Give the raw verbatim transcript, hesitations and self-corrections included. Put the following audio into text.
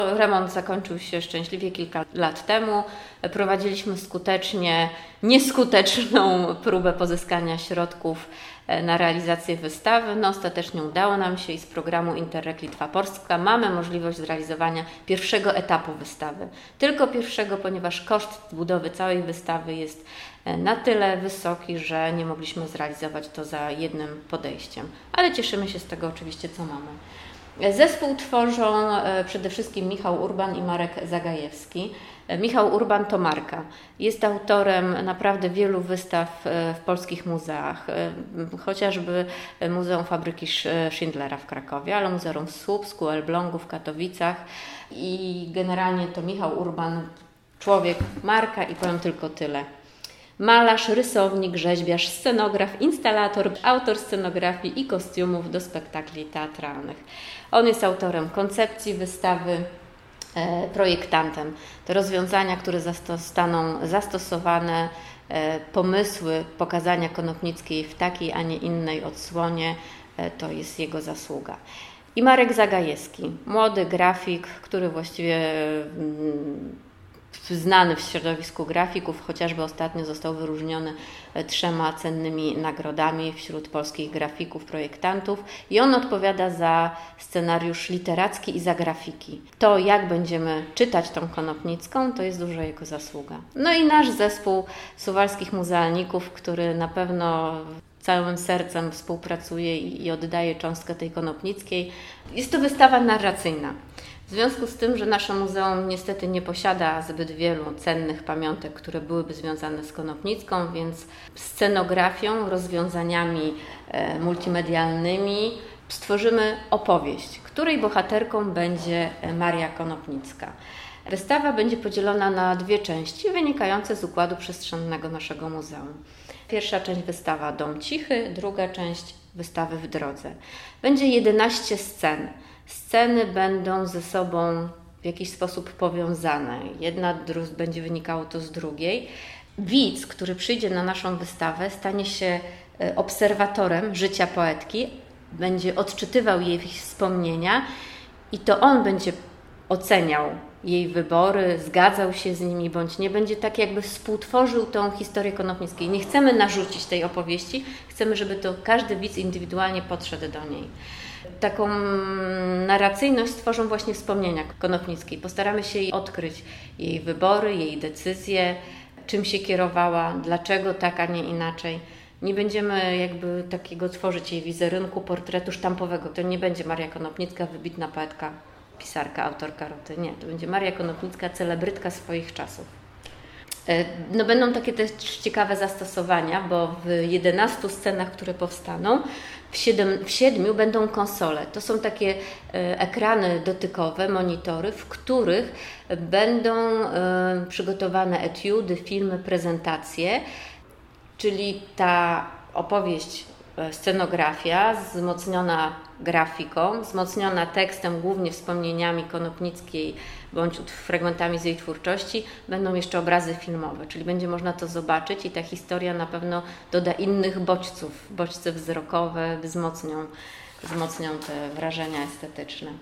Remont zakończył się szczęśliwie kilka lat temu. Prowadziliśmy skutecznie, nieskuteczną próbę pozyskania środków na realizację wystawy. No, ostatecznie udało nam się i z programu Interreg Litwa Polska mamy możliwość zrealizowania pierwszego etapu wystawy. Tylko pierwszego, ponieważ koszt budowy całej wystawy jest na tyle wysoki, że nie mogliśmy zrealizować to za jednym podejściem. Ale cieszymy się z tego oczywiście, co mamy. Zespół tworzą przede wszystkim Michał Urban i Marek Zagajewski. Michał Urban to marka. Jest autorem naprawdę wielu wystaw w polskich muzeach, chociażby Muzeum Fabryki Schindlera w Krakowie, ale Muzeum w Słupsku, Elblągu, w Katowicach i generalnie to Michał Urban, człowiek, marka i powiem tylko tyle. Malarz, rysownik, rzeźbiarz, scenograf, instalator, autor scenografii i kostiumów do spektakli teatralnych. On jest autorem koncepcji wystawy, e, projektantem. Te rozwiązania, które zostaną zastosowane, e, pomysły pokazania Konopnickiej w takiej, a nie innej odsłonie, e, to jest jego zasługa. I Marek Zagajewski, młody grafik, który właściwie mm, znany w środowisku grafików, chociażby ostatnio został wyróżniony trzema cennymi nagrodami wśród polskich grafików, projektantów i on odpowiada za scenariusz literacki i za grafiki. To, jak będziemy czytać tą Konopnicką, to jest duża jego zasługa. No i nasz zespół suwalskich muzealników, który na pewno całym sercem współpracuje i oddaje cząstkę tej Konopnickiej. Jest to wystawa narracyjna. W związku z tym, że nasze muzeum niestety nie posiada zbyt wielu cennych pamiątek, które byłyby związane z Konopnicką, więc scenografią, rozwiązaniami e, multimedialnymi stworzymy opowieść, której bohaterką będzie Maria Konopnicka. Wystawa będzie podzielona na dwie części wynikające z układu przestrzennego naszego muzeum. Pierwsza część wystawa Dom Cichy, druga część wystawy W drodze. Będzie jedenaście scen. Sceny będą ze sobą w jakiś sposób powiązane. Jedna będzie wynikało to z drugiej. Widz, który przyjdzie na naszą wystawę, stanie się obserwatorem życia poetki, będzie odczytywał jej wspomnienia i to on będzie oceniał jej wybory, zgadzał się z nimi bądź nie, będzie tak jakby współtworzył tą historię Konopnickiej. Nie chcemy narzucić tej opowieści, chcemy, żeby to każdy widz indywidualnie podszedł do niej. Taką narracyjność stworzą właśnie wspomnienia Konopnickiej. Postaramy się jej odkryć, jej wybory, jej decyzje, czym się kierowała, dlaczego tak, a nie inaczej. Nie będziemy jakby takiego tworzyć jej wizerunku, portretu sztampowego. To nie będzie Maria Konopnicka, wybitna poetka, pisarka, autorka Roty. Nie, to będzie Maria Konopnicka, celebrytka swoich czasów. No, będą takie też ciekawe zastosowania, bo w jedenastu scenach, które powstaną, w, siedem, w siedmiu będą konsole. To są takie ekrany dotykowe, monitory, w których będą przygotowane etiudy, filmy, prezentacje, czyli ta opowieść, scenografia wzmocniona grafiką, wzmocniona tekstem, głównie wspomnieniami Konopnickiej bądź fragmentami z jej twórczości, będą jeszcze obrazy filmowe, czyli będzie można to zobaczyć i ta historia na pewno doda innych bodźców, bodźce wzrokowe wzmocnią, wzmocnią te wrażenia estetyczne.